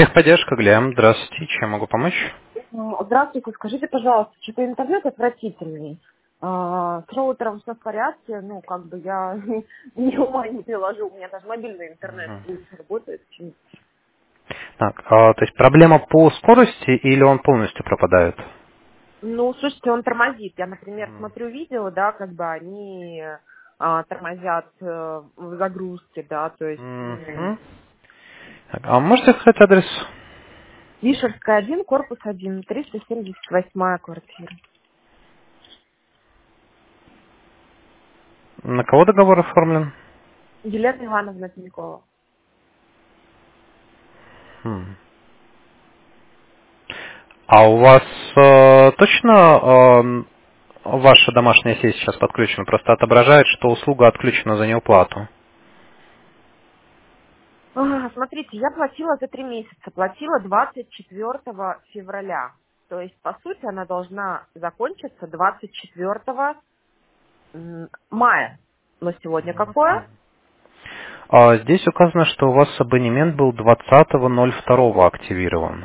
Техподдержка, Глеб. Здравствуйте. Чем могу помочь? Здравствуйте, скажите, пожалуйста, что-то интернет отвратительный. С роутером все в порядке, как бы я ни ума не приложу, у меня даже мобильный интернет Мгм. лучше работает, чем... Так, то есть проблема по скорости или он полностью пропадает? Ну, слушайте, он тормозит. Я, например, Мгм. смотрю видео, да, как бы они тормозят в загрузке, да, то есть Мгм. Так, а можете сказать адрес? Вишерская 1, корпус 1, 378 квартира. На кого договор оформлен? Елена Ивановна Тинькова. Хм. А у вас точно ваша домашняя сеть сейчас подключена? Просто отображает, что услуга отключена за неуплату. Смотрите, я платила за 3 месяца, платила 24 февраля. То есть, по сути, она должна закончиться 24 мая. Но сегодня какое? Здесь указано, что у вас абонемент был 20.02 активирован.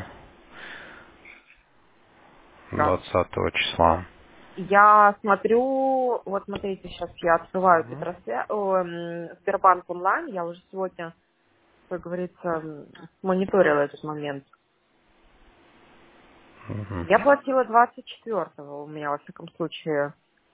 Раз. 20 числа. Я смотрю, вот смотрите, сейчас я открываю Мгм. Сбербанк онлайн, я уже сегодня, как говорится, мониторила этот момент. Мгм. Я платила 24-го, у меня, во всяком случае,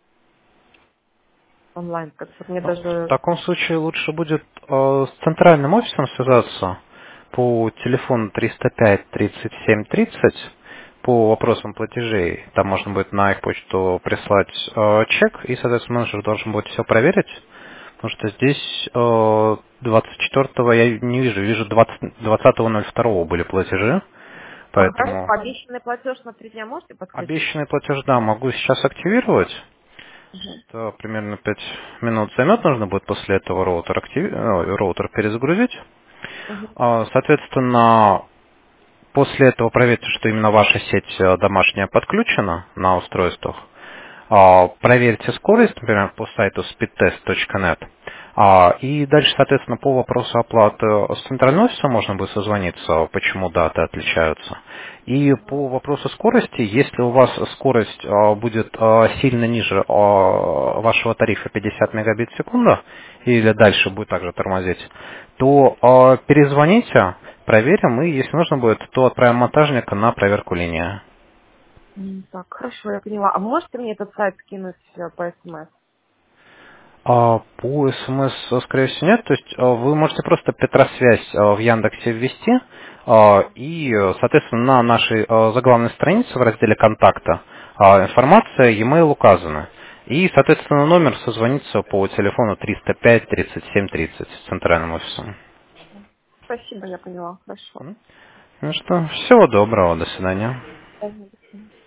онлайн, как мне Ну, в даже... таком случае лучше будет с центральным офисом связаться по телефону 305 37 30 по вопросам платежей. Там можно будет на их почту прислать чек, и, соответственно, менеджер должен будет все проверить. Потому что здесь 24-го я не вижу, вижу 20.02 были платежи, Хорошо, поэтому обещанный платеж на 3 дня можете подключить? обещанный платеж, да, могу сейчас активировать. Это примерно 5 минут займет, нужно будет после этого роутер перезагрузить. Мгм. Соответственно, после этого проверьте, что именно ваша сеть домашняя подключена на устройствах. Проверьте скорость, например, по сайту speedtest.net. И дальше, соответственно, по вопросу оплаты с центрального офиса можно будет созвониться, почему даты отличаются. И по вопросу скорости, если у вас скорость будет сильно ниже вашего тарифа 50 мегабит в секунду, или дальше будет также тормозить, то перезвоните, проверим, и если нужно будет, то отправим монтажника на проверку линии. Так, хорошо, я поняла. А можете мне этот сайт скинуть по СМС? По СМС, скорее всего, нет. То есть вы можете просто Петросвязь в Яндексе ввести, и, соответственно, на нашей заглавной странице в разделе «Контакта» информация, e-mail указана. И, соответственно, номер созвонится по телефону 305 37 30 с центральным офисом. Спасибо, я поняла. Хорошо. Ну что, всего доброго, до свидания. Мгм.